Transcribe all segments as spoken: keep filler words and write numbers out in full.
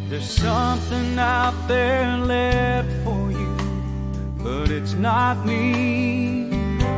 There's something out there left for you, but it's not me.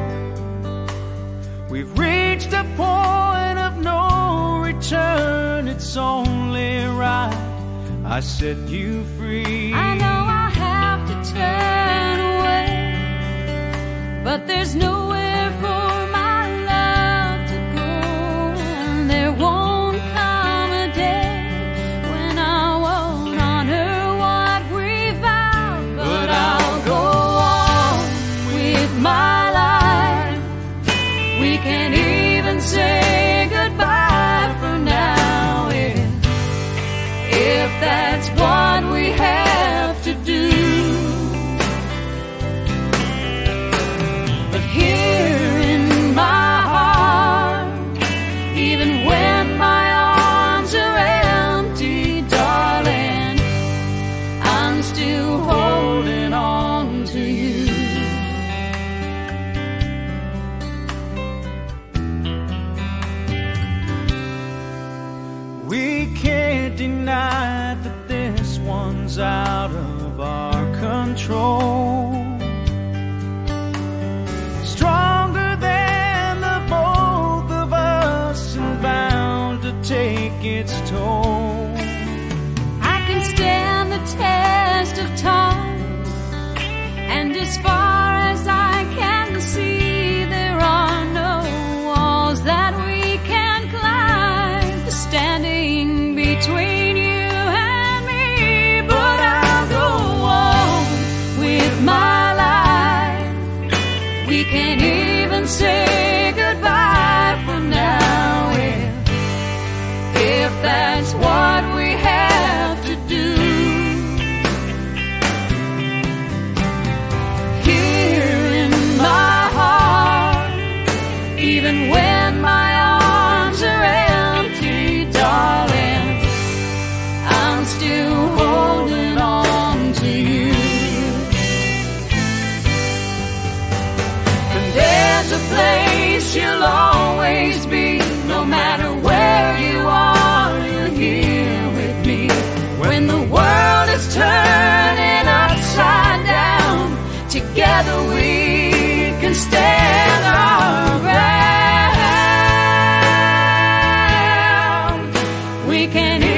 We've reached a point of no return. It's only right I set you free. I know I have to turn away, but there's nowhere for my love to go. And there won't come a day when I won't honor what we vowed. But I'll go on with my life. We can't even say goodbye for now, if, if that's what we have to do. But here in my heart, even when my arms are empty, darling, I'm still holding on to you. We can't deny that this one's out of our control. Stronger than the both of us and bound to take its toll. I can stand the test of time, and as far as I can see, there are no walls that we can climb, standing between you and me. But I'll go on with my life. We can't even say goodbye for now, if, if that's what we have to do. Here in my heart, even when my arms are empty, darling, I'm still holding on to you. And there's a place you'll always be, no matter where you are, you're here with me. When the world is turning upside down, together we can stand our ground. We can